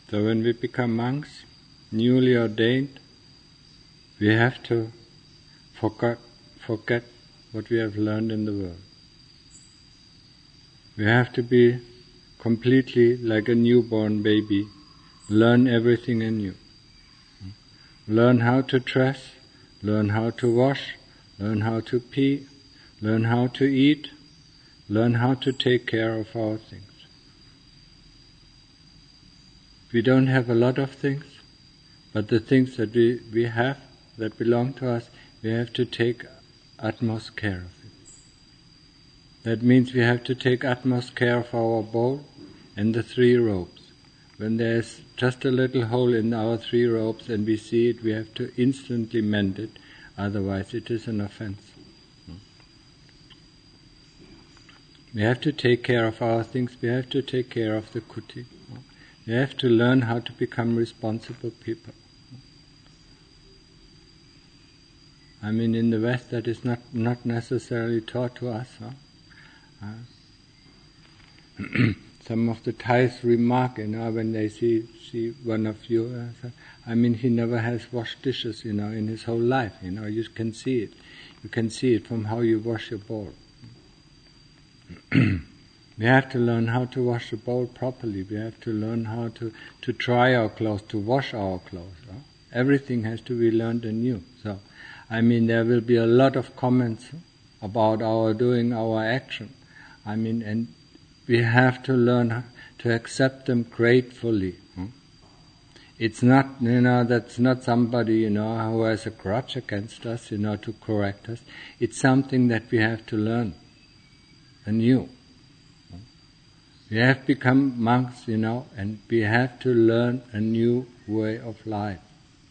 So when we become monks, newly ordained, we have to forget what we have learned in the world. We have to be completely like a newborn baby, learn everything anew. Learn how to dress, learn how to wash, learn how to pee, learn how to eat, learn how to take care of our things. We don't have a lot of things, but the things that we have that belong to us, we have to take utmost care of it. That means we have to take utmost care of our bowl and the 3 robes. When there's just a little hole in our 3 robes and we see it, we have to instantly mend it, otherwise it is an offense. We have to take care of our things, we have to take care of the kuti. We have to learn how to become responsible people. I mean, in the West that is not necessarily taught to us. Some of the Thais remark, when they see one of you, I mean, he never has washed dishes, in his whole life. You can see it. You can see it from how you wash your bowl. We have to learn how to wash the bowl properly. We have to learn how to dry our clothes, to wash our clothes. Everything has to be learned anew. So, I mean, there will be a lot of comments about our doing, our action. I mean, and we have to learn to accept them gratefully. It's not, that's not somebody, who has a grudge against us, to correct us. It's something that we have to learn anew. We have become monks, and we have to learn a new way of life.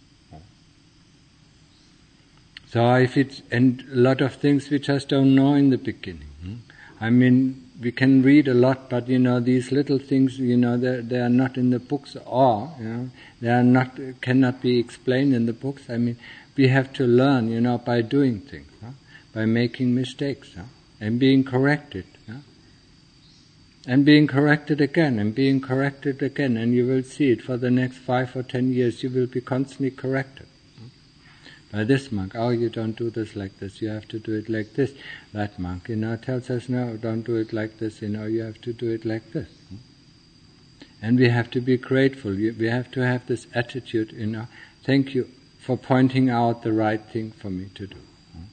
So and a lot of things we just don't know in the beginning. I mean, we can read a lot, but these little things, they are not in the books, or they are cannot be explained in the books. I mean, we have to learn, by doing things, by making mistakes, and being corrected, and being corrected again, and being corrected again, and you will see it for the next 5 or 10 years. You will be constantly corrected. By this monk, you don't do this like this, you have to do it like this. That monk, tells us, no, don't do it like this, you have to do it like this. And we have to be grateful, we have to have this attitude, thank you for pointing out the right thing for me to do.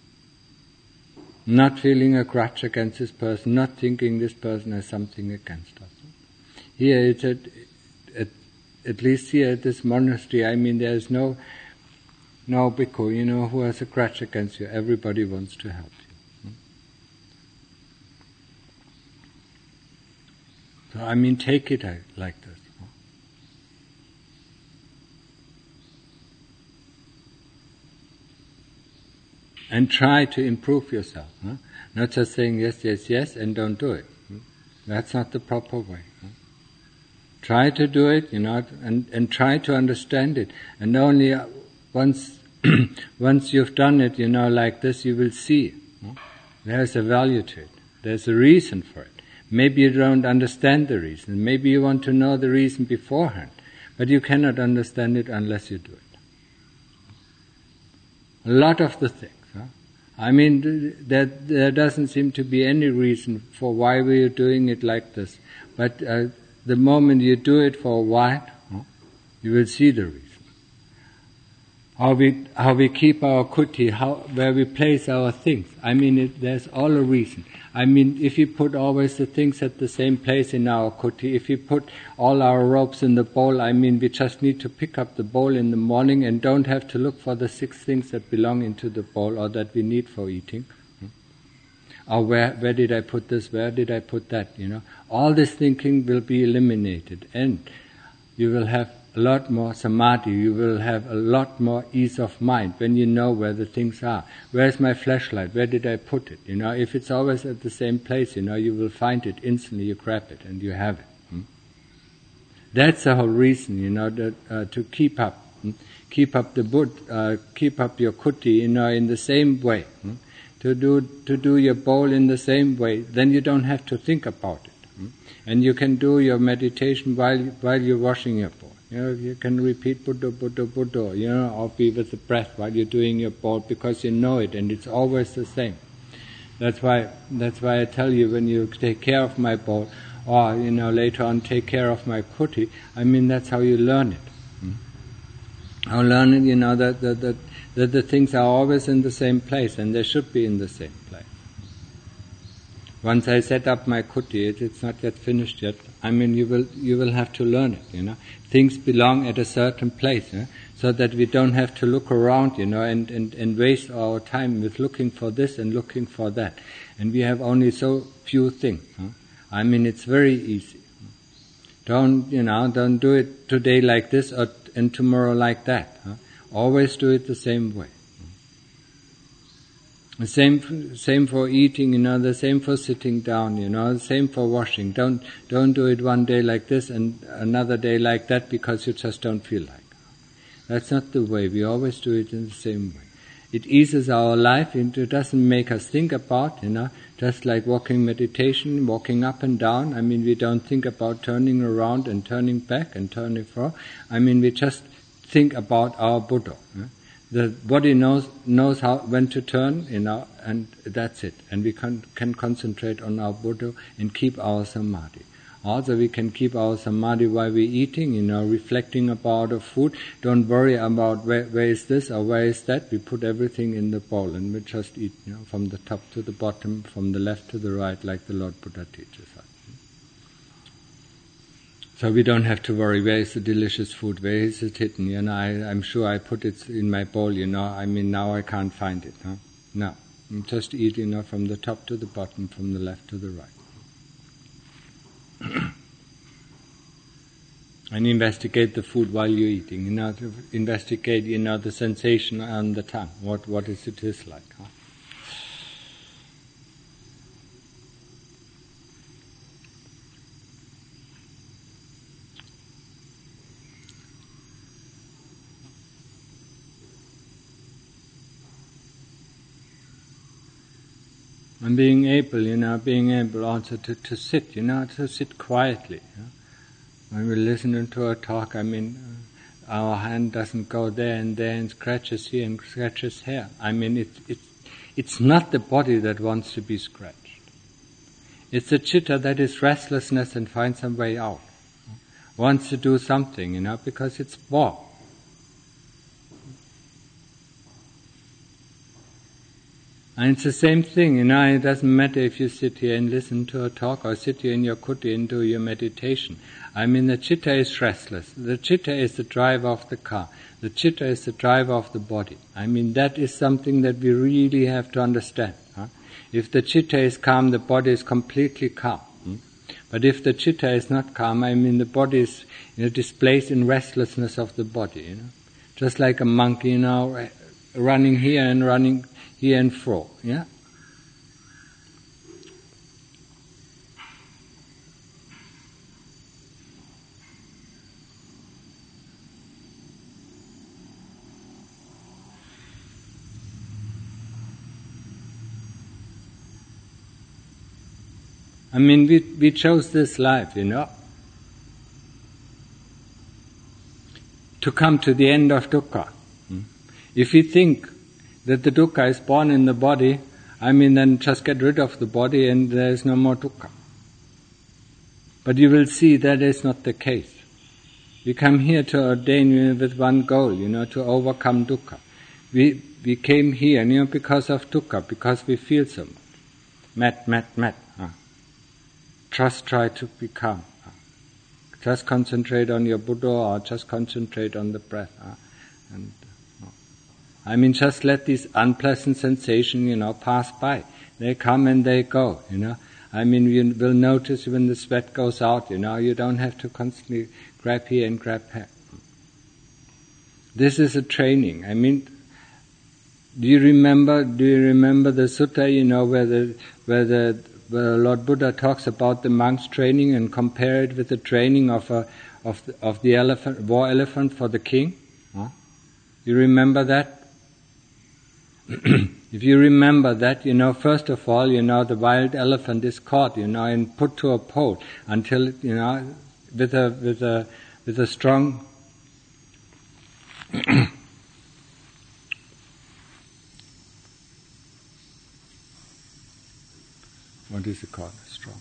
Not feeling a grudge against this person, not thinking this person has something against us. Here, it's at least here at this monastery, I mean, there is no bhikkhu, who has a grudge against you. Everybody wants to help you. So, I mean, take it like this. And try to improve yourself. Not just saying yes, yes, yes, and don't do it. That's not the proper way. Try to do it, and try to understand it. And only once you've done it, like this, you will see there's a value to it. There's a reason for it. Maybe you don't understand the reason. Maybe you want to know the reason beforehand. But you cannot understand it unless you do it. A lot of the things. I mean, there doesn't seem to be any reason for why we are doing it like this. But the moment you do it for a while, you will see the reason. How we keep our kuti, where we place our things. I mean, there's all a reason. I mean, if you put always the things at the same place in our kuti, if you put all our robes in the bowl, I mean, we just need to pick up the bowl in the morning and don't have to look for the 6 things that belong into the bowl or that we need for eating. Or where did I put this, where did I put that, All this thinking will be eliminated, and you will have a lot more samadhi, you will have a lot more ease of mind when you know where the things are. Where's my flashlight? Where did I put it? If it's always at the same place, you will find it instantly, you grab it and you have it. That's the whole reason, that, to keep up the Buddha, keep up your kuti, in the same way. To do your bowl in the same way, then you don't have to think about it. And you can do your meditation while you're washing your bowl. You can repeat Buddha, Buddha, Buddha, or be with the breath while you're doing your bowl, because you know it, and it's always the same. That's why I tell you, when you take care of my bowl, or later on take care of my kuti, that's how you learn it. How learn it, that the things are always in the same place, and they should be in the same place. Once I set up my kuti, it's not yet finished yet. You will have to learn it. Things belong at a certain place, so that we don't have to look around, and waste our time with looking for this and looking for that. And we have only so few things. It's very easy. Don't do it today like this and tomorrow like that. Always do it the same way. The same for eating, the same for sitting down, the same for washing. Don't do it one day like this and another day like that because you just don't feel like it. That's not the way. We always do it in the same way. It eases our life, it doesn't make us think about, just like walking meditation, walking up and down. We don't think about turning around and turning back and turning forward. We just think about our Buddha. The body knows when to turn, and that's it. And we can concentrate on our Buddha and keep our samadhi. Also, we can keep our samadhi while we're eating, reflecting about the food. Don't worry about where is this or where is that. We put everything in the bowl and we just eat, from the top to the bottom, from the left to the right, like the Lord Buddha teaches us. So we don't have to worry, where is the delicious food, where is it hidden? I'm sure I put it in my bowl, now I can't find it. No, just eat, from the top to the bottom, from the left to the right. And investigate the food while you're eating, investigate, the sensation on the tongue, what is it is like. And being able also to sit, to sit quietly. When we listen to a talk, our hand doesn't go there and scratches here and scratches here. It's not the body that wants to be scratched. It's the chitta that is restlessness and finds some way out. Wants to do something, because it's bored. And it's the same thing, it doesn't matter if you sit here and listen to a talk or sit here in your kuti and do your meditation. The chitta is restless. The chitta is the driver of the car. The chitta is the driver of the body. That is something that we really have to understand. If the chitta is calm, the body is completely calm. But if the chitta is not calm, the body is displaced in restlessness of the body. Just like a monkey, running here and running here and fro, yeah? We chose this life, to come to the end of dukkha. If we think that the dukkha is born in the body, then just get rid of the body and there is no more dukkha. But you will see that is not the case. We come here to ordain with one goal, to overcome dukkha. We came here, because of dukkha, because we feel so much. Mat. Just try to be calm. Just concentrate on your Buddha or just concentrate on the breath. Just let these unpleasant sensations, pass by. They come and they go, You will notice when the sweat goes out, you don't have to constantly grab here and grab here. This is a training. Do you remember the sutta, where Lord Buddha talks about the monk's training and compare it with the training of the elephant, war elephant for the king? You remember that? If you remember that, first of all, the wild elephant is caught, and put to a pole until, with a strong What is it called? Strong,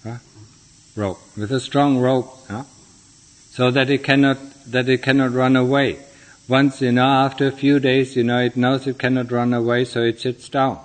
rope. With a strong rope, so that it cannot run away. Once, after a few days, it knows it cannot run away, so it sits down,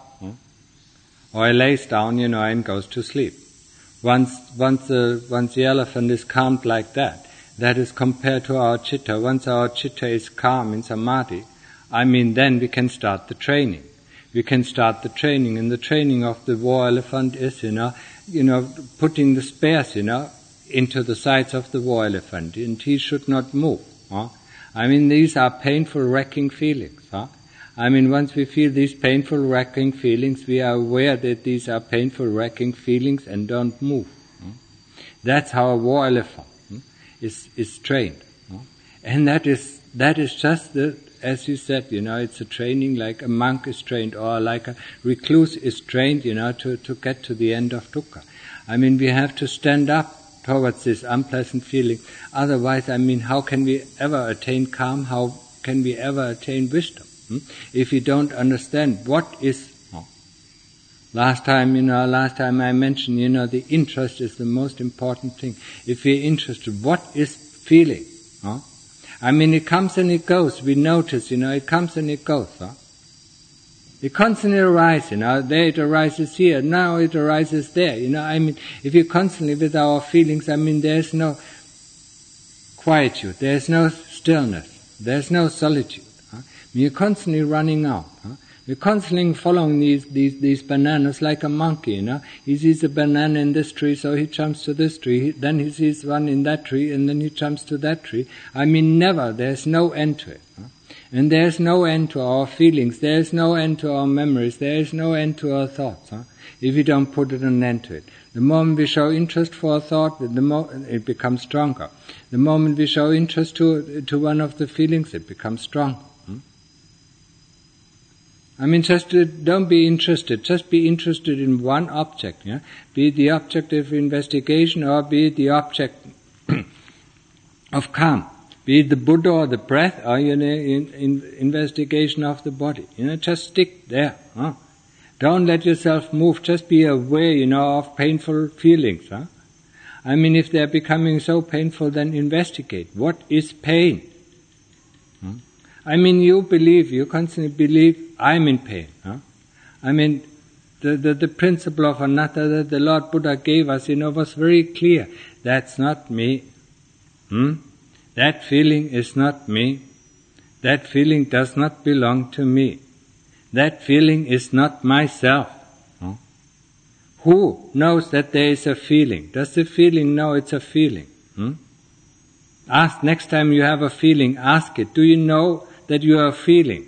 or it lays down, and goes to sleep. Once the elephant is calmed like that, that is compared to our chitta. Once our chitta is calm in samadhi, then we can start the training. We can start the training, and the training of the war elephant is, putting the spears, into the sides of the war elephant, and he should not move. These are painful, wrecking feelings. Once we feel these painful, wrecking feelings, we are aware that these are painful, wrecking feelings and don't move. That's how a war elephant is trained. And that is just as you said, it's a training like a monk is trained, or like a recluse is trained, to get to the end of dukkha. We have to stand up towards this unpleasant feeling. Otherwise, how can we ever attain calm? How can we ever attain wisdom? If we don't understand what is. Last time I mentioned, the interest is the most important thing. If we're interested, what is feeling? It comes and it goes. We notice, it comes and it goes. It constantly arises, there it arises here, now it arises there. If you're constantly with our feelings, there's no quietude, there's no stillness, there's no solitude. You're constantly running out. You're constantly following these bananas like a monkey, He sees a banana in this tree, so he jumps to this tree. Then he sees one in that tree, and then he jumps to that tree. Never. There's no end to it. And there's no end to our feelings. There's no end to our memories. There's no end to our thoughts. If we don't put an end to it. The moment we show interest for a thought, it becomes stronger. The moment we show interest to one of the feelings, it becomes stronger. Don't be interested. Just be interested in one object. Be it the object of investigation, or be it the object of calm. Be it the Buddha or the breath, or in investigation of the body. Just stick there. Don't let yourself move. Just be aware, of painful feelings. If they're becoming so painful, then investigate. What is pain? You constantly believe, I'm in pain. The principle of anatta that the Lord Buddha gave us, was very clear. That's not me. That feeling is not me. That feeling does not belong to me. That feeling is not myself. Who knows that there is a feeling? Does the feeling know it's a feeling? Ask, next time you have a feeling, ask it. Do you know that you are feeling?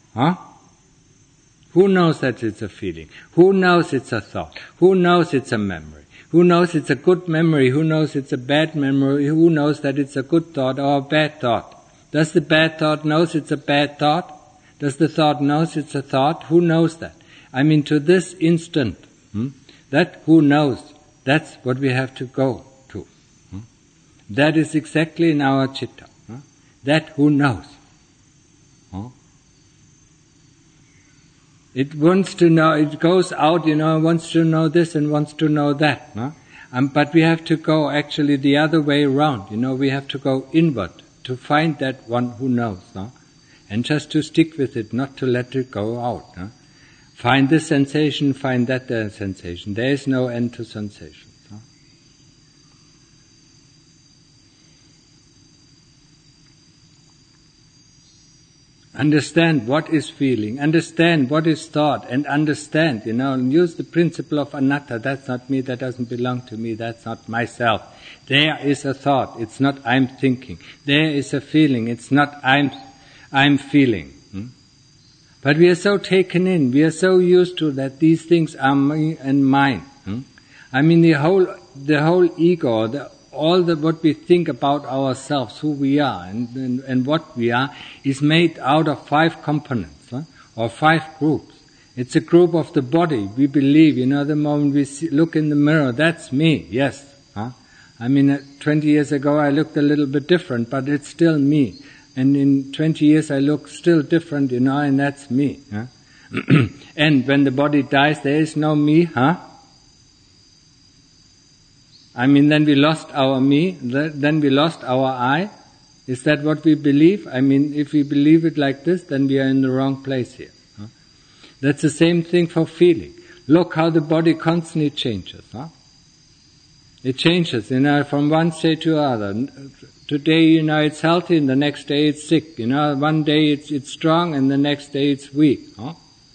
Who knows that it's a feeling? Who knows it's a thought? Who knows it's a memory? Who knows it's a good memory? Who knows it's a bad memory? Who knows that it's a good thought or a bad thought? Does the bad thought knows it's a bad thought? Does the thought knows it's a thought? Who knows that? To this instant, that who knows, that's what we have to go to. That is exactly in our chitta. That who knows. It wants to know, it goes out, wants to know this and wants to know that. But we have to go actually the other way around. We have to go inward to find that one who knows. And just to stick with it, not to let it go out. Find this sensation, find that sensation. There is no end to sensations. Understand what is feeling, understand what is thought, and understand, and use the principle of anatta. That's not me, that doesn't belong to me, that's not myself. There is a thought, it's not I'm thinking. There is a feeling, it's not I'm feeling. But we are so taken in, we are so used to that these things are me and mine. The whole ego, what we think about ourselves, who we are and what we are, is made out of 5 components, or 5 groups. It's a group of the body. We believe, the moment we look in the mirror, that's me, yes. 20 years ago I looked a little bit different, but it's still me. And in 20 years I look still different, and that's me. Huh? And when the body dies, there is no me, huh? I mean, then we lost our me, then we lost our I. Is that what we believe? I mean, if we believe it like this, then we are in the wrong place here. Huh? That's the same thing for feeling. Look how the body constantly changes. Huh? It changes, from one state to another. Today, it's healthy, and the next day it's sick. One day it's strong, and the next day it's weak. Huh?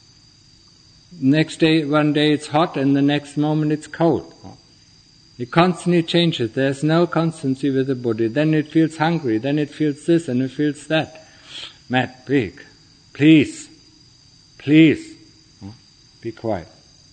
One day it's hot, and the next moment it's cold. Huh? It constantly changes. There's no constancy with the body. Then it feels hungry, then it feels this, and it feels that. Matt, please, huh? Be quiet.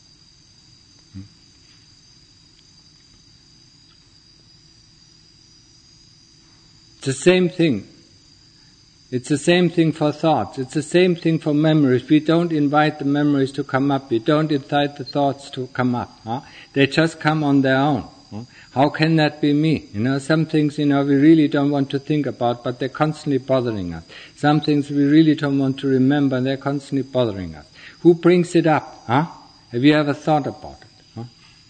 It's the same thing. It's the same thing for thoughts. It's the same thing for memories. We don't invite the memories to come up. We don't invite the thoughts to come up. Huh? They just come on their own. Huh? How can that be me? Some things, we really don't want to think about, but they're constantly bothering us. Some things we really don't want to remember, and they're constantly bothering us. Who brings it up? Huh? Have you ever thought about it? Huh?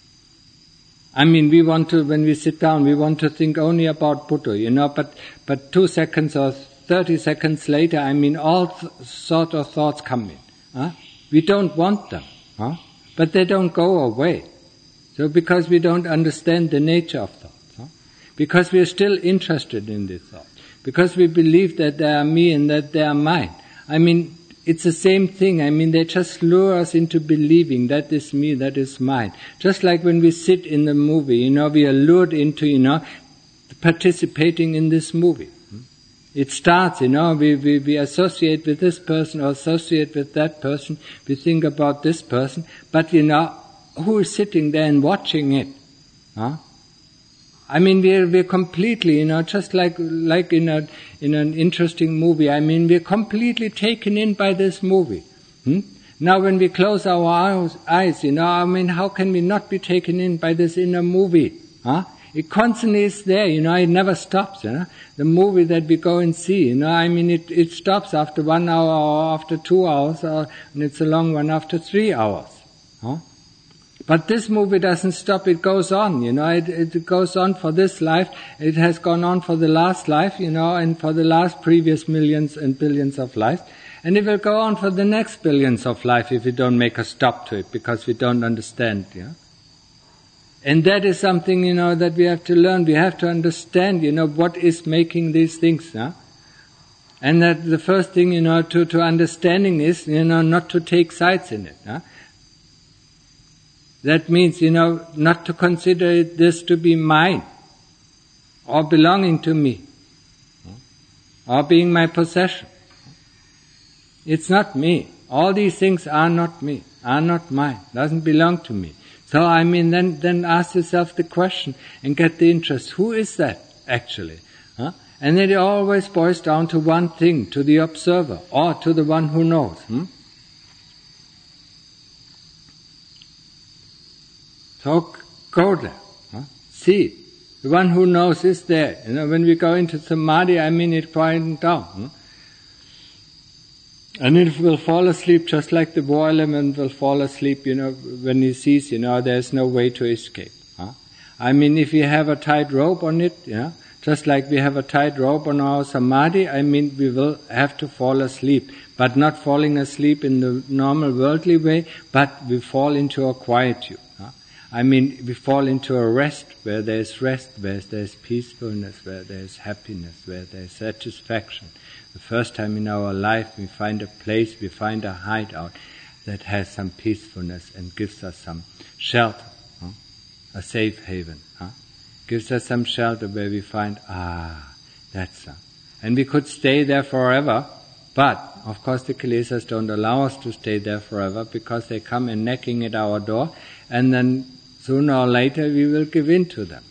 I mean, when we sit down, we want to think only about Buddha, but 2 seconds or 30 seconds later, all sort of thoughts come in. Huh? We don't want them, huh? But they don't go away. So because we don't understand the nature of thoughts, huh? Because we are still interested in these thoughts, because we believe that they are me and that they are mine. It's the same thing. They just lure us into believing that is me, that is mine. Just like when we sit in the movie, we are lured into, participating in this movie. It starts, we associate with this person or associate with that person. We think about this person, but who is sitting there and watching it? Huh? We're completely, just like in an interesting movie. We're completely taken in by this movie. Now, when we close our eyes, how can we not be taken in by this inner movie? Huh? It constantly is there, it never stops, The movie that we go and see, it stops after 1 hour or after 2 hours, and it's a long one after 3 hours. Huh? But this movie doesn't stop, it goes on, it goes on for this life, it has gone on for the last life, and for the last previous millions and billions of lives, and it will go on for the next billions of life if we don't make a stop to it, because we don't understand, And that is something, that we have to learn. We have to understand, what is making these things, And that the first thing, to understanding is, not to take sides in it, That means, not to consider this to be mine, or belonging to me, or being my possession. It's not me. All these things are not me, are not mine, doesn't belong to me. So, then ask yourself the question and get the interest. Who is that, actually? Huh? And then it always boils down to one thing, to the observer, or to the one who knows. So, go there. Huh? See. The one who knows is there. When we go into samadhi, it's quiet down. And it will fall asleep just like the war element will fall asleep, when he sees, there's no way to escape. Huh? If you have a tight rope on it, just like we have a tight rope on our samadhi, we will have to fall asleep. But not falling asleep in the normal worldly way, but we fall into a quietude. Huh? We fall into a rest, where there's peacefulness, where there's happiness, where there's satisfaction. The first time in our life we find a place, we find a hideout that has some peacefulness and gives us some shelter, a safe haven. Gives us some shelter where we find, that's and we could stay there forever, but of course the kilesas don't allow us to stay there forever, because they come and knocking at our door, and then sooner or later we will give in to them.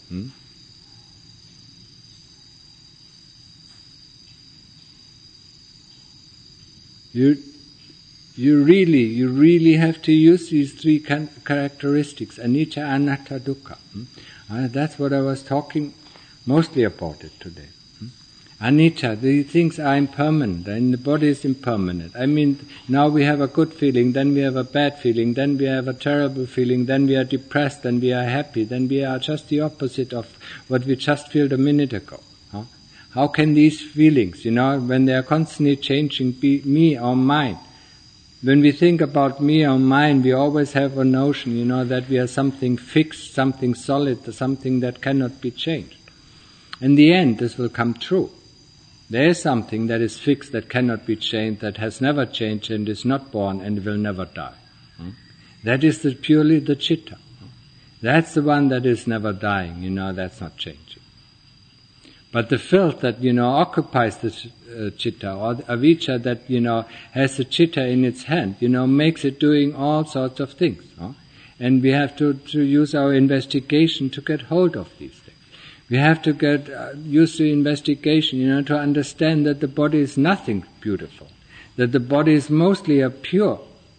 You really have to use these three characteristics, anicca, anatta, dukkha. That's what I was talking mostly about it today. Anicca, these things are impermanent, and the body is impermanent. I mean, now we have a good feeling, then we have a bad feeling, then we have a terrible feeling, then we are depressed, then we are happy, then we are just the opposite of what we just felt a minute ago. Huh? How can these feelings, when they are constantly changing, be me or mine? When we think about me or mine, we always have a notion, that we are something fixed, something solid, something that cannot be changed. In the end, this will come true. There is something that is fixed, that cannot be changed, that has never changed and is not born and will never die. That is purely the citta. That's the one that is never dying, that's not changing. But the filth that, occupies the citta, or the avijja that, has the citta in its hand, makes it doing all sorts of things. And we have to use our investigation to get hold of these things. We have to get used to investigation, to understand that the body is nothing beautiful, that the body is mostly a pure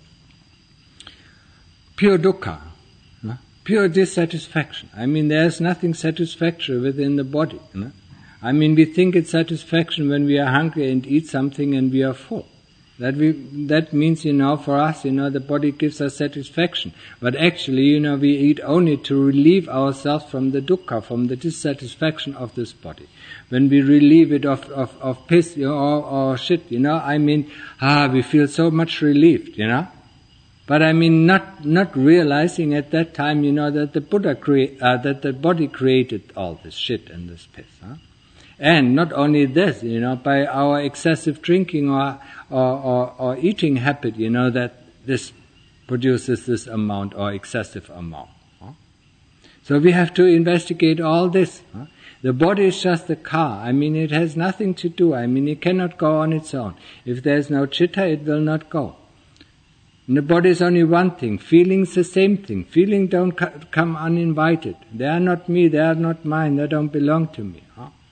dukkha, pure dissatisfaction. I mean, there's nothing satisfactory within the body. I mean, we think it's satisfaction when we are hungry and eat something and we are full. That means, for us, the body gives us satisfaction. But actually, we eat only to relieve ourselves from the dukkha, from the dissatisfaction of this body. When we relieve it of piss, or shit, we feel so much relieved, But I mean, not realizing at that time, that the Buddha that the body created all this shit and this piss, And not only this, by our excessive drinking or eating habit, that this produces this amount or excessive amount. So we have to investigate all this. The body is just a car. I mean, it has nothing to do. I mean, it cannot go on its own. If there's no citta, it will not go. And the body is only one thing. Feelings the same thing. Feelings don't come uninvited. They are not me. They are not mine. They don't belong to me.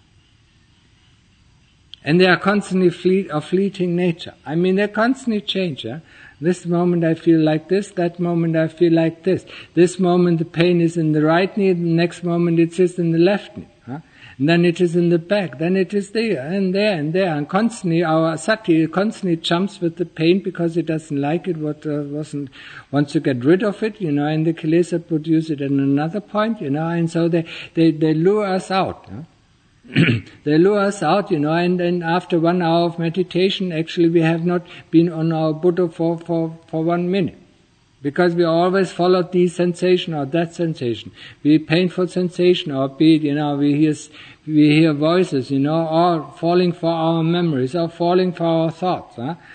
And they are constantly of fleeting nature. I mean, they constantly change. This moment I feel like this, that moment I feel like this. This moment the pain is in the right knee, the next moment it is in the left knee. And then it is in the back, then it is there, and there, and there. And constantly our sati constantly jumps with the pain because it doesn't like it, wants to get rid of it, and the kilesa produce it at another point, and so they lure us out. They lure us out, and then after 1 hour of meditation, actually we have not been on our Buddha for 1 minute. Because we always followed this sensation or that sensation. Be it painful sensation or be it, we hear voices, or falling for our memories or falling for our thoughts.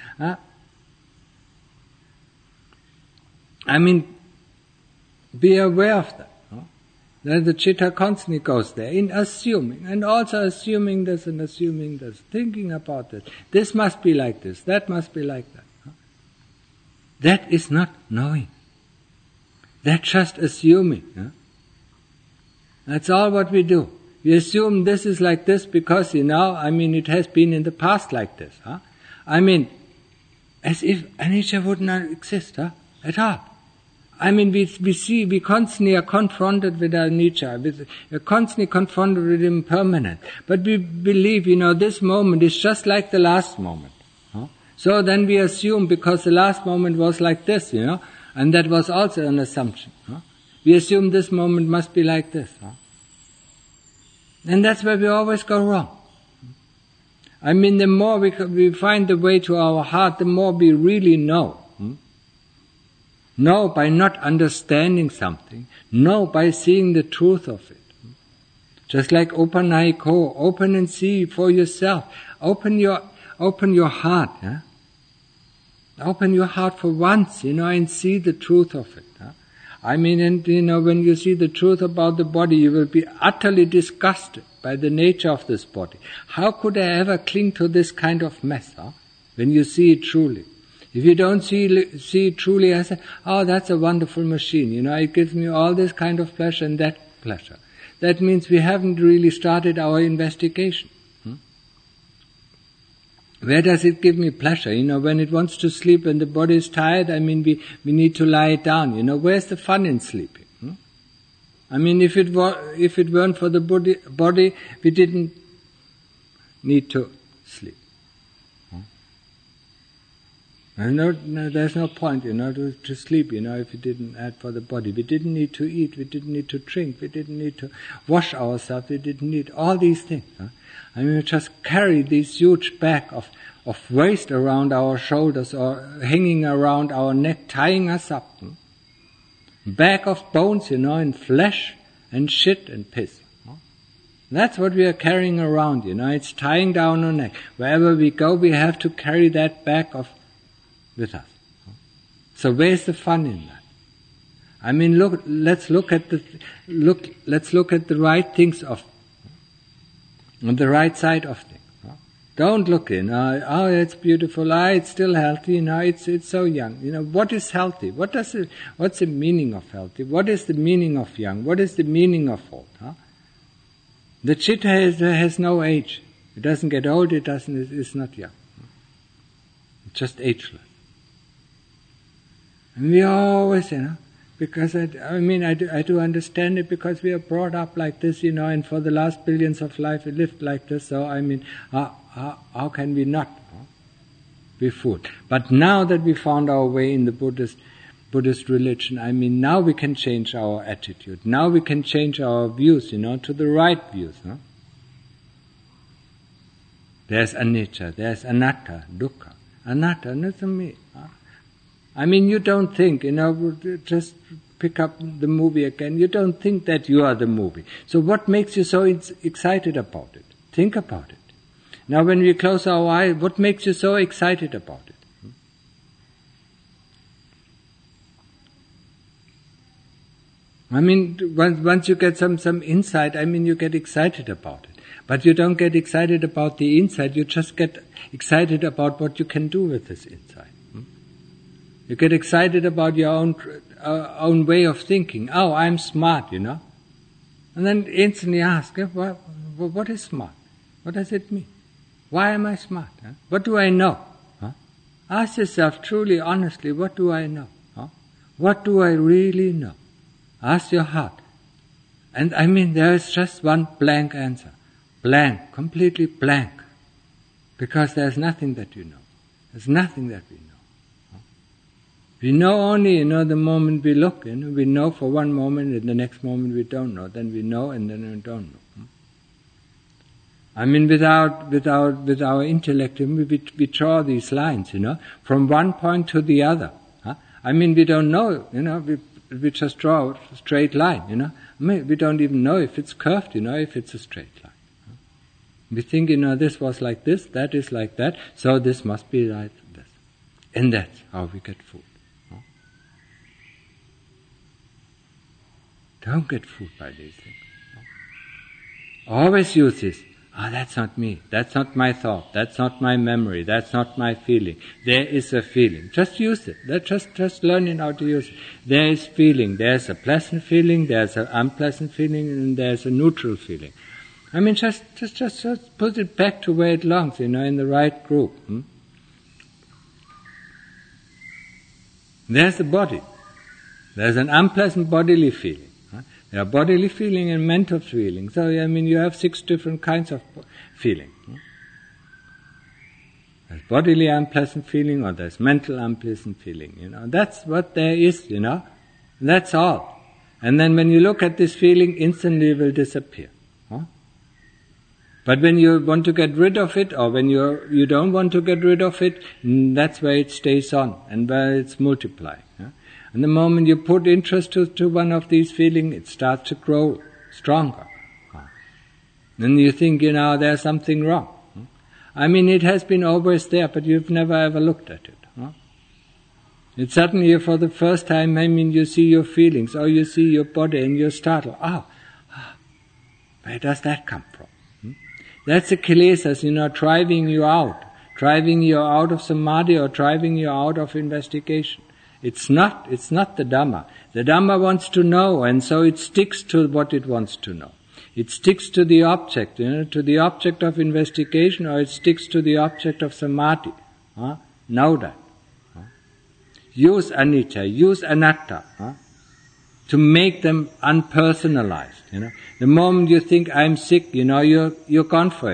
I mean, be aware of that. That the citta constantly goes there in assuming, and also assuming this and assuming this, thinking about this. This must be like this, that must be like that. That is not knowing. That's just assuming. That's all what we do. We assume this is like this because, it has been in the past like this. I mean, as if anicca would not exist at all. I mean, we constantly are confronted with anicca, we're constantly confronted with impermanent. But we believe, this moment is just like the last moment. So then we assume, because the last moment was like this, and that was also an assumption. We assume this moment must be like this. And that's where we always go wrong. I mean, the more we find the way to our heart, the more we really know. Know by not understanding something. Know by seeing the truth of it. Just like Opanayiko, open and see for yourself. Open your heart. Open your heart for once, and see the truth of it. I mean, and when you see the truth about the body, you will be utterly disgusted by the nature of this body. How could I ever cling to this kind of mess, when you see it truly? If you don't see it truly, I say, oh, that's a wonderful machine, it gives me all this kind of pleasure and that pleasure. That means we haven't really started our investigation. Where does it give me pleasure? When it wants to sleep and the body is tired, I mean, we need to lie it down. Where's the fun in sleeping? I mean, if it weren't for the body, we need to sleep. There's no point, to sleep, if we didn't add for the body. We didn't need to eat, we didn't need to drink, we didn't need to wash ourselves, we didn't need all these things. We just carry this huge bag of waste around our shoulders or hanging around our neck, tying us up. Bag of bones, and flesh and shit and piss. That's what we are carrying around, it's tying down our neck. Wherever we go, we have to carry that bag with us. So where's the fun in that? Let's look at the right things on the right side of things. Don't look in, it's beautiful, it's still healthy, it's so young. What is healthy? What's the meaning of healthy? What is the meaning of young? What is the meaning of old? The chitta has no age. It doesn't get old, it's not young. It's just ageless. And we always, because I do understand it, because we are brought up like this, and for the last billions of life we lived like this, so how can we not be fooled? But now that we found our way in the Buddhist religion, now we can change our attitude. Now we can change our views, to the right views. There's anicca, there's anatta, dukkha. Anatta, not me. You don't think, just pick up the movie again. You don't think that you are the movie. So what makes you so excited about it? Think about it. Now when we close our eyes, what makes you so excited about it? Once you get some insight, you get excited about it. But you don't get excited about the insight, you just get excited about what you can do with this insight. You get excited about your own way of thinking. Oh, I'm smart, And then instantly ask, what is smart? What does it mean? Why am I smart? What do I know? Ask yourself truly, honestly, what do I know? What do I really know? Ask your heart. And there is just one blank answer. Blank, completely blank. Because there's nothing that you know. There's nothing that we know. We know only, the moment we look, we know for one moment, and the next moment we don't know. Then we know, and then we don't know. With our intellect, we draw these lines, from one point to the other. We don't know, we just draw a straight line, We don't even know if it's curved, if it's a straight line. We think, this was like this, that is like that, so this must be like this. And that's how we get fooled. Don't get fooled by these things. Always use this. That's not me. That's not my thought. That's not my memory. That's not my feeling. There is a feeling. Just use it. Just learning how to use it. There is feeling. There's a pleasant feeling. There's an unpleasant feeling, and there's a neutral feeling. Just put it back to where it belongs. In the right group. There's the body. There's an unpleasant bodily feeling. There are bodily feeling and mental feeling. So, you have 6 different kinds of feeling. There's bodily unpleasant feeling, or there's mental unpleasant feeling, That's what there is, That's all. And then when you look at this feeling, instantly it will disappear. But when you want to get rid of it, or when you don't want to get rid of it, that's where it stays on, and where it's multiplying. And the moment you put interest to one of these feelings, it starts to grow stronger. Then you think, there's something wrong. It has been always there, but you've never ever looked at it. It's suddenly for the first time, you see your feelings, or you see your body, and you're startled. Where does that come from? That's the kilesas, driving you out of samadhi, or driving you out of investigation. It's not the Dhamma. The Dhamma wants to know, and so it sticks to what it wants to know. It sticks to the object, to the object of investigation, or it sticks to the object of samadhi. Know that. Use anicca, use anatta, to make them unpersonalized. The moment you think I'm sick, you're gone for it.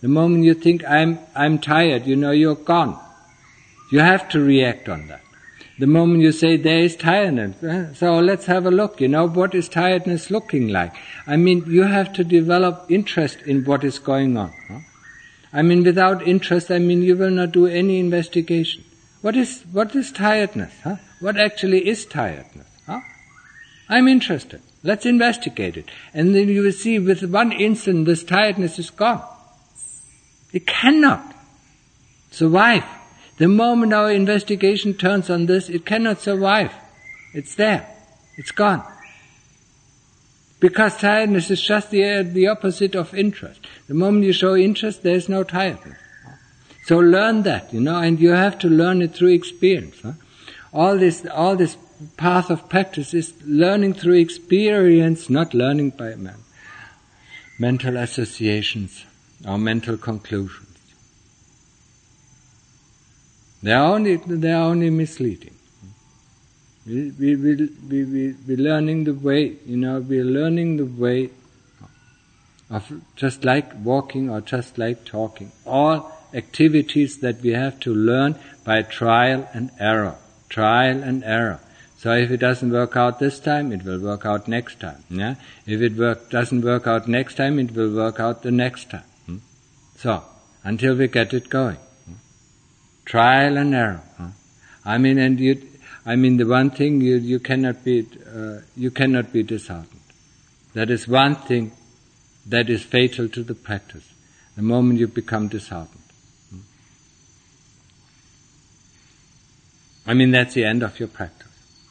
The moment you think, I'm tired, you're gone. You have to react on that. The moment you say, there is tiredness, so let's have a look, what is tiredness looking like? You have to develop interest in what is going on. Without interest, you will not do any investigation. What is tiredness? What actually is tiredness? I'm interested. Let's investigate it. And then you will see with one instant this tiredness is gone. It cannot survive. The moment our investigation turns on this, it cannot survive. It's there. It's gone. Because tiredness is just the opposite of interest. The moment you show interest, there is no tiredness. So learn that, and you have to learn it through experience. All this path of practice is learning through experience, not learning by mental associations or mental conclusions. They are only misleading. We're learning the way, we're learning the way of just like walking or just like talking. All activities that we have to learn by trial and error. Trial and error. So if it doesn't work out this time, it will work out next time. Yeah? If it doesn't work out next time, it will work out the next time. So, until we get it going. Trial and error. The one thing you cannot be disheartened. That is one thing that is fatal to the practice. The moment you become disheartened. That's the end of your practice.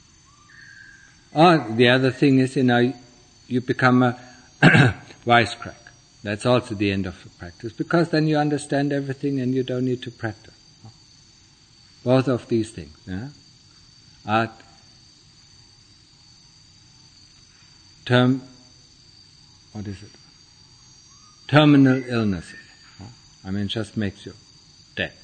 Or the other thing is, you become a wisecrack. That's also the end of the practice, because then you understand everything and you don't need to practice. Both of these things are terminal illnesses. Just makes you dead.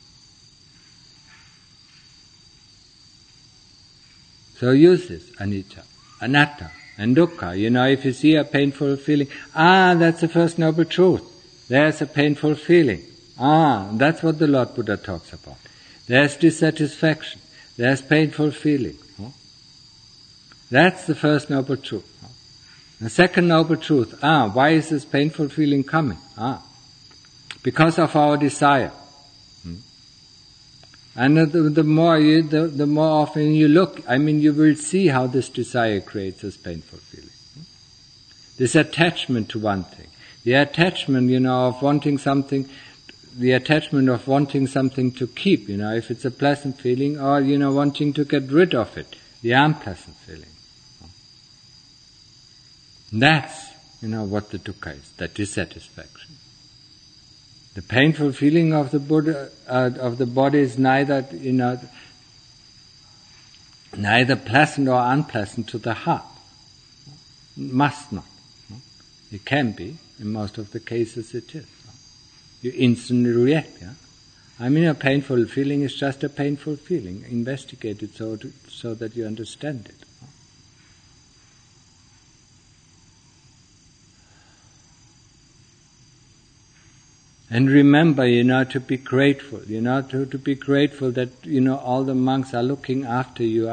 So use this, anicca, anatta, and dukkha. If you see a painful feeling, that's the first noble truth. There's a painful feeling. That's what the Lord Buddha talks about. There's dissatisfaction. There's painful feeling. That's the first noble truth. The second noble truth, why is this painful feeling coming? Because of our desire. And the more often you look, you will see how this desire creates this painful feeling. This attachment to one thing. The attachment, of wanting something, the attachment of wanting something to keep, if it's a pleasant feeling, or, wanting to get rid of it, the unpleasant feeling. That's, what the dukkha is, that dissatisfaction. The painful feeling of the Buddha, of the body is neither pleasant or unpleasant to the heart. Must not. It can be. In most of the cases it is. You instantly react. A painful feeling is just a painful feeling. Investigate it so that you understand it. And remember, to be grateful, to be grateful that, all the monks are looking after you.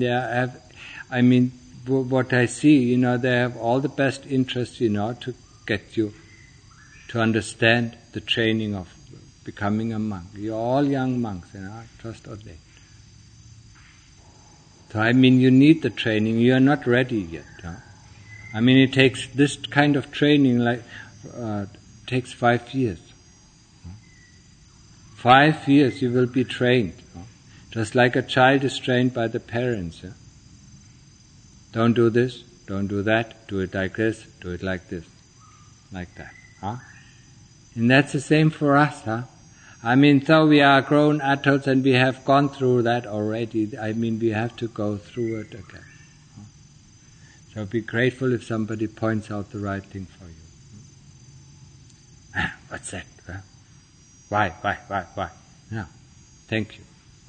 What I see, they have all the best interest, to get you to understand the training of becoming a monk. You're all young monks, just ordained. So, you need the training. You are not ready yet. It takes this kind of training, takes 5 years. 5 years you will be trained. Just like a child is trained by the parents. Don't do this, don't do that, do it like this, do it like this, like that. And that's the same for us. Though we are grown adults and we have gone through that already, we have to go through it again. So be grateful if somebody points out the right thing for you. What's that? Why? No. Thank you.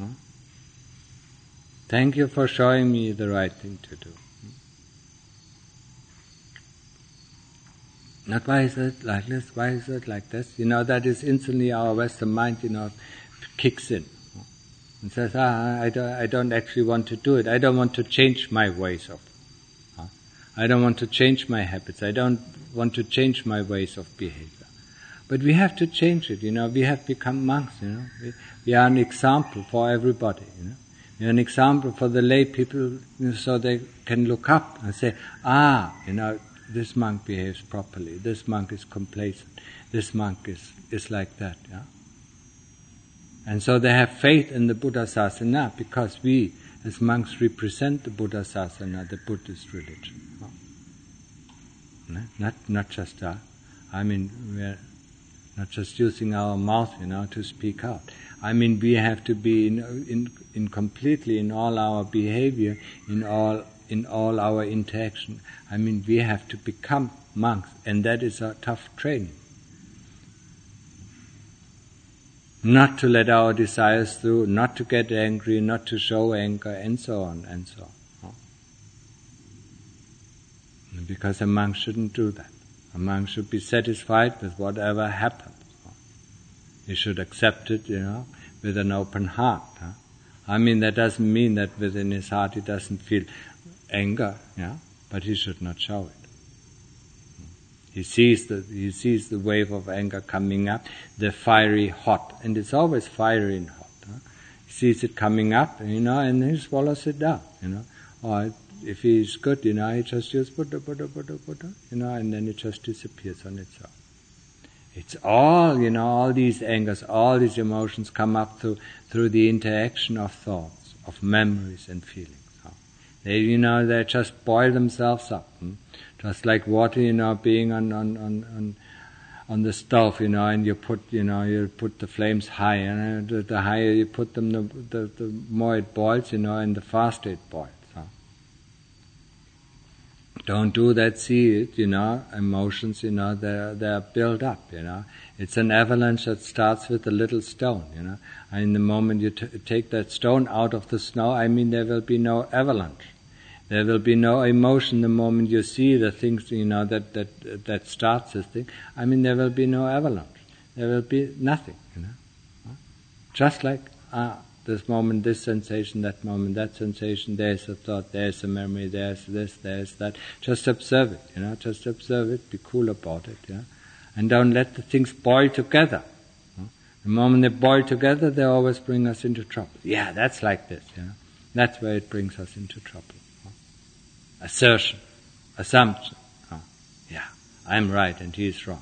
Thank you for showing me the right thing to do. Not why is it like this, why is it like this? That is instantly our Western mind, kicks in. And says, I don't actually want to do it. I don't want to change my ways of. I don't want to change my habits. I don't want to change my ways of behavior. But we have to change it, We have become monks, We are an example for everybody, We are an example for the lay people, so they can look up and say, this monk behaves properly. This monk is complacent. This monk is like that, And so they have faith in the Buddha Sasana because we, as monks, represent the Buddha Sasana, the Buddhist religion. Not just that. We're not just using our mouth, to speak out. We have to be in completely in all our behavior, in all our interaction. We have to become monks, and that is a tough training. Not to let our desires through, not to get angry, not to show anger, and so on and so on. Because a monk shouldn't do that. A monk should be satisfied with whatever happens. He should accept it, with an open heart. That doesn't mean that within his heart he doesn't feel anger, but he should not show it. He sees the wave of anger coming up, the fiery hot, and it's always fiery and hot. He sees it coming up, and he swallows it down, Or if he's good, he just uses Buddha, Buddha, Buddha, Buddha, and then it just disappears on its own. It's all, all these angers, all these emotions come up through the interaction of thoughts, of memories and feelings. They just boil themselves up. Just like water, being on the stove, and you put the flames high, and the higher you put them, the more it boils, and the faster it boils. Don't do that, see it, emotions, they're built up, It's an avalanche that starts with a little stone, And the moment you take that stone out of the snow, there will be no avalanche. There will be no emotion the moment you see the things, that starts this thing. There will be no avalanche. There will be nothing, Just like, this moment, this sensation, that moment, that sensation, there's a thought, there's a memory, there's this, there's that. Just observe it, Just observe it, be cool about it, And don't let the things boil together. The moment they boil together, they always bring us into trouble. Yeah, that's like this, That's where it brings us into trouble. Assertion, assumption. I'm right and he is wrong.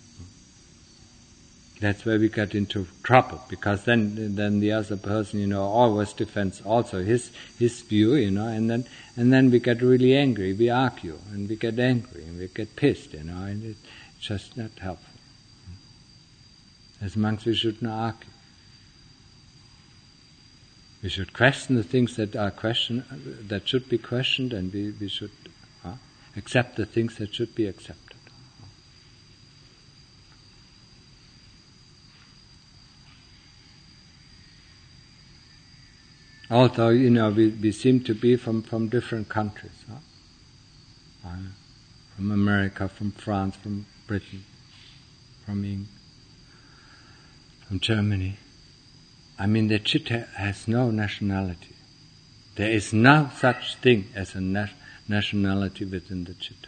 That's where we get into trouble, because then the other person, always defends also his view, and then we get really angry, we argue, and we get angry, and we get pissed, and it's just not helpful. As monks, we should not argue. We should question the things that are that should be questioned, and we should accept the things that should be accepted. Although, we seem to be from different countries. From America, from France, from Britain, from England, from Germany. The Chitta has no nationality. There is no such thing as a nationality within the Chitta.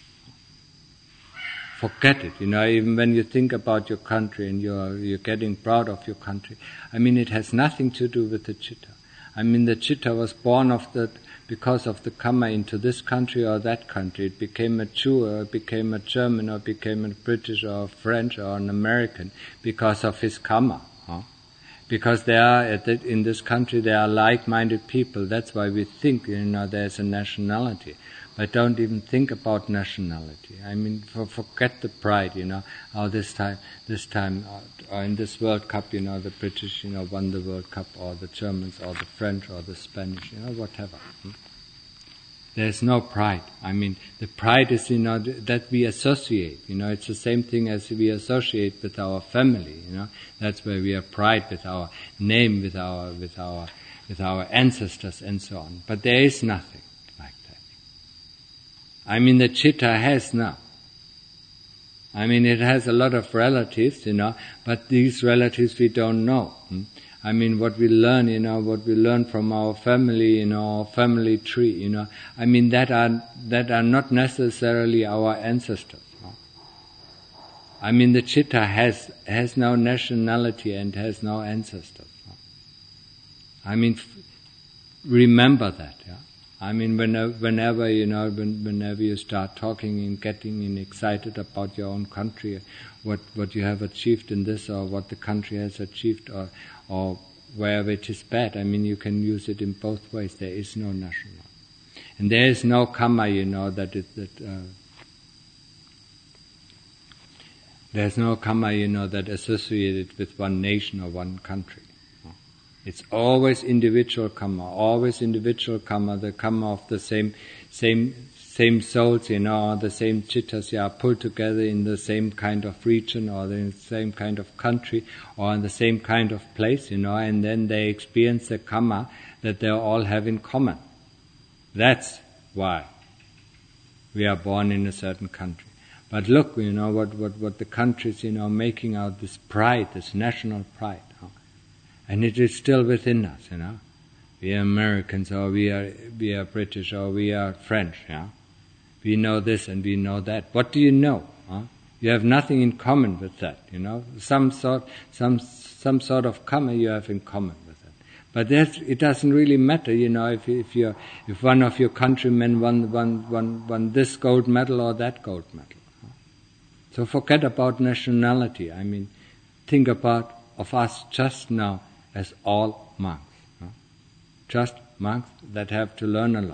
Forget it, even when you think about your country and you're getting proud of your country. It has nothing to do with the Chitta. The Chitta was born because of the karma into this country or that country. It became a Jew, or it became a German, or it became a British or a French or an American because of his karma. Because in this country there are like-minded people. That's why we think, there's a nationality. But don't even think about nationality. Forget the pride, how this time, in this World Cup, the British, won the World Cup, or the Germans, or the French, or the Spanish, whatever. There's no pride. The pride is, that we associate. It's the same thing as we associate with our family. That's where we have pride with our name, with our ancestors, and so on. But there is nothing like that. The Chitta has now. I mean, it has a lot of relatives, but these relatives we don't know. I mean, what we learn, what we learn from our family, our family tree, I mean, that are not necessarily our ancestors. I mean, the chitta has no nationality and has no ancestors. I mean, remember that. Yeah? I mean, whenever you start talking and getting excited about your own country, what you have achieved in this, or what the country has achieved, or wherever it is bad, I mean, you can use it in both ways. There is no national, and there is no karma. There's no karma, that associated with one nation or one country. It's always individual karma, the karma of the same souls, the same chittas are pulled together in the same kind of region, or in the same kind of country, or in the same kind of place, and then they experience the karma that they all have in common. That's why we are born in a certain country. But look, what the countries, making out this pride, this national pride. And it is still within us, We are Americans, or we are British, or we are French, We know this and we know that. What do you know? You have nothing in common with that, Some sort of karma you have in common with that. But it doesn't really matter, if one of your countrymen won this gold medal or that gold medal. So forget about nationality. I mean, think of us just now as all monks. Just monks that have to learn a lot.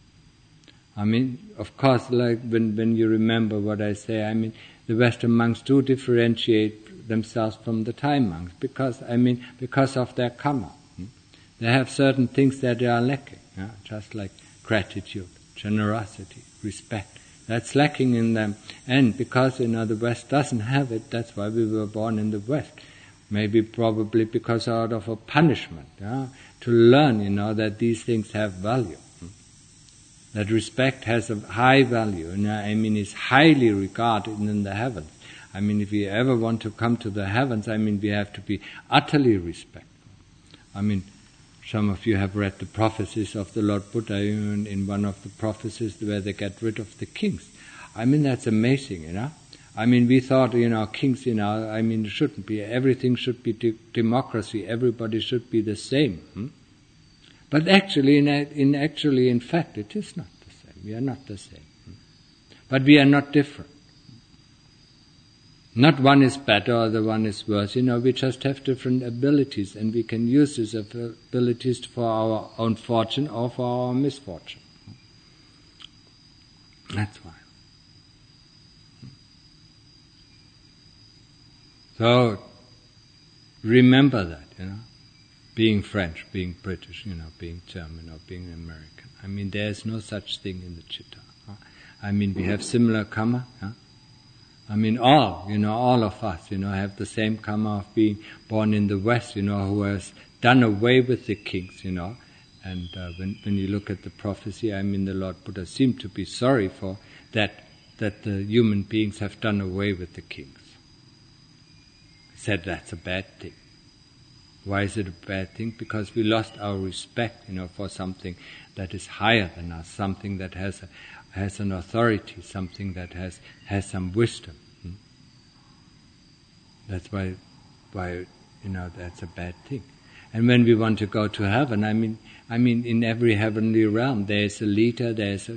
I mean, of course, like when you remember what I say, I mean, the Western monks do differentiate themselves from the Thai monks because of their karma. They have certain things that they are lacking, just like gratitude, generosity, respect. That's lacking in them. And because, the West doesn't have it, that's why we were born in the West. Maybe probably because out of a punishment, to learn, that these things have value. That respect has a high value, is highly regarded in the heavens. I mean, if we ever want to come to the heavens, we have to be utterly respectful. I mean, some of you have read the prophecies of the Lord Buddha in one of the prophecies where they get rid of the kings. I mean, that's amazing, I mean, we thought, kings, it shouldn't be. Everything should be democracy. Everybody should be the same. But actually, in fact, it is not the same. We are not the same. But we are not different. Not one is better or the one is worse. We just have different abilities, and we can use these abilities for our own fortune or for our misfortune. That's why. So, remember that, being French, being British, being German or being American. I mean, there's no such thing in the chitta. I mean, we have similar karma. I mean, all of us, have the same karma of being born in the West, who has done away with the kings, And when you look at the prophecy, the Lord Buddha seemed to be sorry for that the human beings have done away with the kings. He said that's a bad thing. Why is it a bad thing? Because we lost our respect, for something that is higher than us, something that has an authority, something that has some wisdom. That's why that's a bad thing. And when we want to go to heaven, in every heavenly realm there is a leader, there's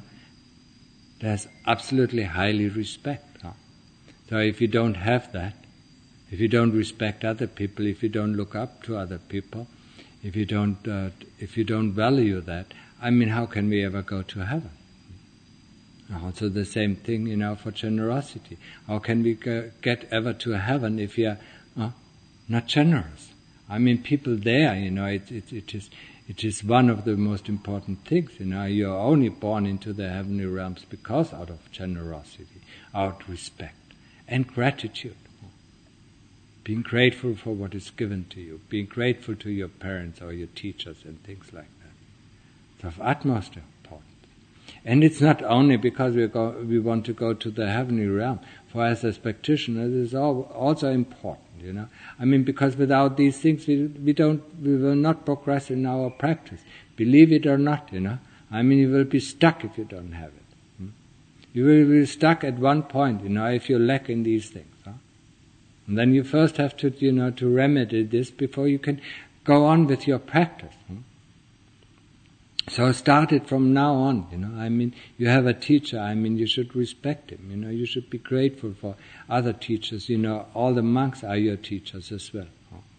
absolutely highly respect. So if you don't have that, if you don't respect other people, if you don't look up to other people, if you don't value that, how can we ever go to heaven? Also the same thing, for generosity. How can we get ever to heaven if we are not generous? People there, it is one of the most important things. You are only born into the heavenly realms because out of generosity, out of respect and gratitude. Being grateful for what is given to you, being grateful to your parents or your teachers and things like that. It's of utmost importance. And it's not only because we want to go to the heavenly realm. for us as practitioners is also important, I mean, because without these things we will not progress in our practice. Believe it or not, I mean, you will be stuck if you don't have it. You will be stuck at one point, if you lack in these things. And then you first have to, to remedy this before you can go on with your practice. So start it from now on, I mean, you have a teacher, I mean, you should respect him, you should be grateful for other teachers, all the monks are your teachers as well.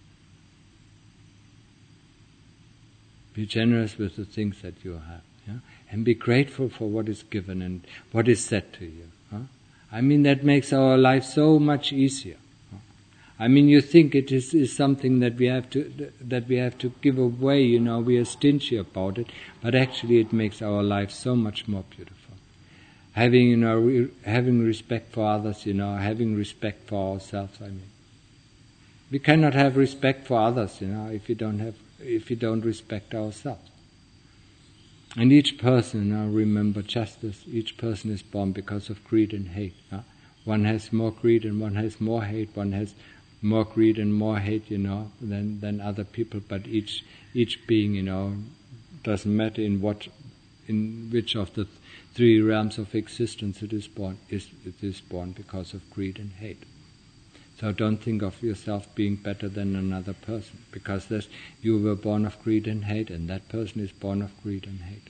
Be generous with the things that you have, and be grateful for what is given and what is said to you. I mean, that makes our life so much easier. I mean, you think it is something that we have to give away, we are stingy about it, but actually it makes our life so much more beautiful. Having, having respect for others, having respect for ourselves, I mean. We cannot have respect for others, if we don't respect ourselves. And each person, remember, just as each person is born because of greed and hate. One has more greed and one has more hate, one has more greed and more hate, than other people, but each being, doesn't matter in which of the three realms of existence it is born, it is born because of greed and hate. So don't think of yourself being better than another person, because you were born of greed and hate, and that person is born of greed and hate.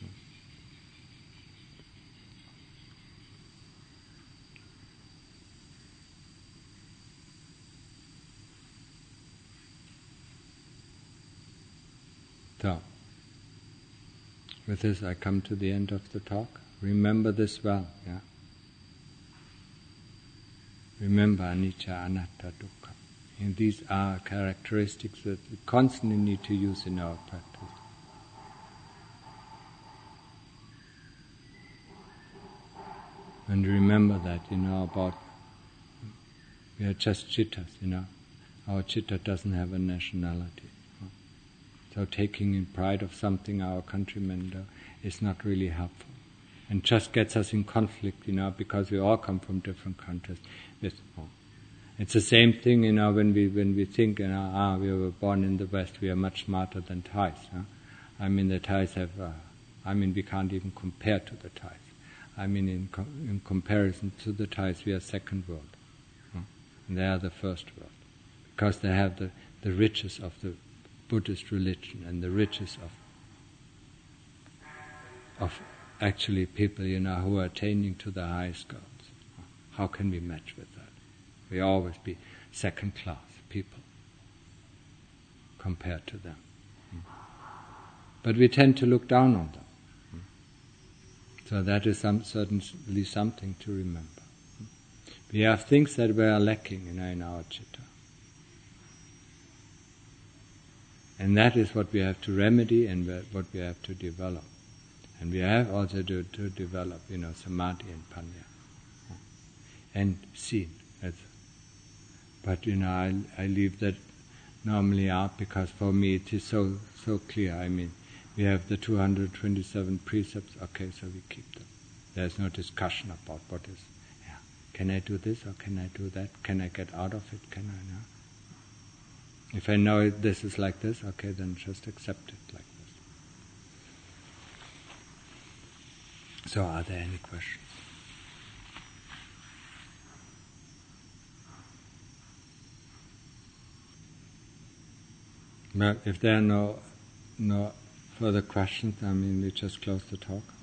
So, with this I come to the end of the talk. Remember this well, Remember anicca, anatta, dukkha. And these are characteristics that we constantly need to use in our practice. And remember that, about we are just chittas, Our chitta doesn't have a nationality. So taking in pride of something our countrymen do is not really helpful, and just gets us in conflict, because we all come from different countries. It's the same thing, when we think, we were born in the West, we are much smarter than Thais. I mean, the Thais have, we can't even compare to the Thais. I mean, in comparison to the Thais, we are second world, and they are the first world, because they have the riches of the Buddhist religion and the riches of actually people, who are attaining to the highest goals. How can we match with that? We always be second-class people compared to them. But we tend to look down on them. So that is certainly something to remember. We have things that we are lacking, in our chitta. And that is what we have to remedy and what we have to develop. And we have also to develop, samadhi and panya. And seen. But, I leave that normally out because for me it is so clear. I mean, we have the 227 precepts, okay, so we keep them. There's no discussion about what is, can I do this or can I do that? Can I get out of it? Can I not? If I know this is like this, okay, then just accept it like this. So are there any questions? Well, if there are no further questions, we just close the talk.